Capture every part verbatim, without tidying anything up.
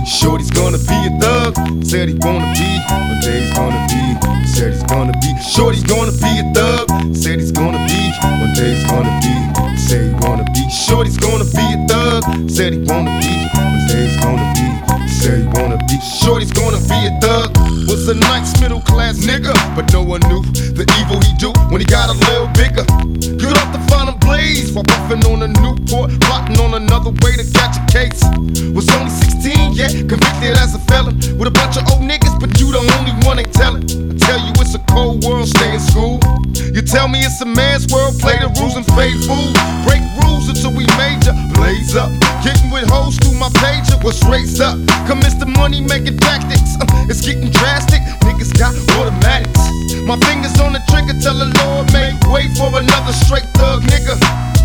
Shorty's gonna be a thug. Said he wanna be. One day he's gonna be. Said he's gonna be. Shorty's gonna be a thug. Said he's gonna be. One day he's gonna be. Say he wanna be. Shorty's gonna be a thug. Said he wanna be. One day he's gonna be. Say he wanna be. Shorty's gonna be a thug. Was a nice middle class nigga, but no one knew the evil he do when he got a little bigger. Good off the final blaze while puffing on a Newport, plotting on another way to catch a case. Was only sixteen, yeah, convicted as a felon with a bunch of old niggas, but you the only one ain't telling. I tell you it's a cold world, stay in school. You tell me it's a man's world, play the rules and fade fool. Break rules until we major, blaze up. Getting with hoes through my pager, what's raised up? Commence the money making tactics, uh, it's getting drastic. Niggas got automatics. My fingers on the trigger, tell the Lord make way for another straight thug nigga.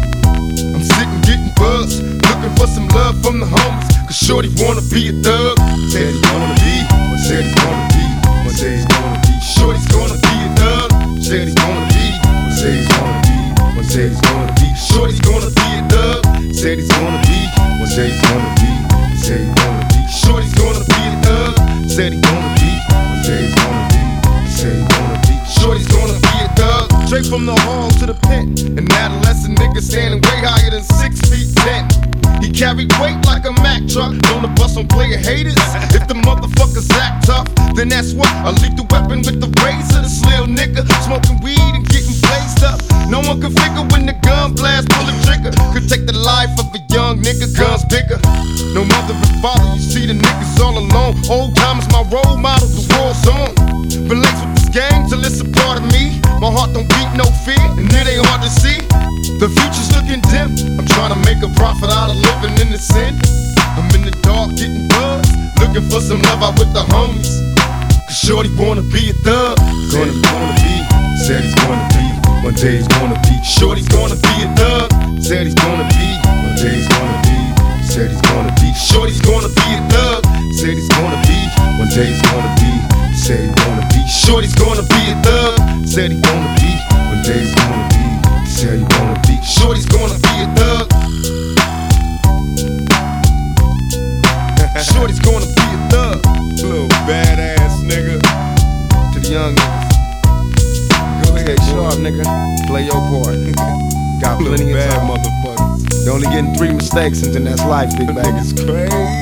I'm sitting getting buzzed, looking for some love from the homies, cause Shorty wanna be a thug. Said he's gonna be, said he's gonna be, said he's gonna be. Shorty's gonna be a thug. Said he's gonna be, said he's gonna be, said he's gonna be. Shorty's gonna be a thug. Said he's gonna be, said he's gonna be, said he's gonna be. Shorty's gonna be a thug. Said he's gonna be, said he's gonna be, said he's gonna be. Shorty's gonna be a thug. Straight from the hall to the pit. An adolescent nigga standing way higher than six feet ten. He carried weight like a Mack truck. On the bus on player haters. If the motherfuckers act tough, then that's what a lethal weapon with the razor. This lil nigga smoking weed and getting blazed up. No one can figure when the gun blast, pull the trigger. Could take the life of a young nigga, guns bigger. No mother and father, you see the niggas all alone. Old time is my role model, the war's on. Been laced with this game till it's a part of me. My heart don't beat no fear, and it ain't hard to see. The future's looking dim. I'm trying to make a profit out of living in the sin. I'm in the dark getting buzzed, looking for some love out with the homies. Cause Shorty wanna be a thug. Gonna wanna be, said he's gonna be. One day he's gonna be. Shorty's gonna be a thug. Said he's gonna be. One day he's gonna be. Said he's gonna be. Shorty's gonna be a thug. Said he's gonna be. One day he's gonna be. Said he's gonna be. Shorty's gonna be a thug. Said he's gonna be. One day he's gonna be. Said he gonna be. Shorty's gonna be a thug. Shorty's gonna be a thug. Little badass nigga. To the young niggas, go ahead, sharp nigga. Play your part. Got plenty of time. Bad motherfuckers. You're only getting three mistakes, and then that's life, big bag. It's crazy.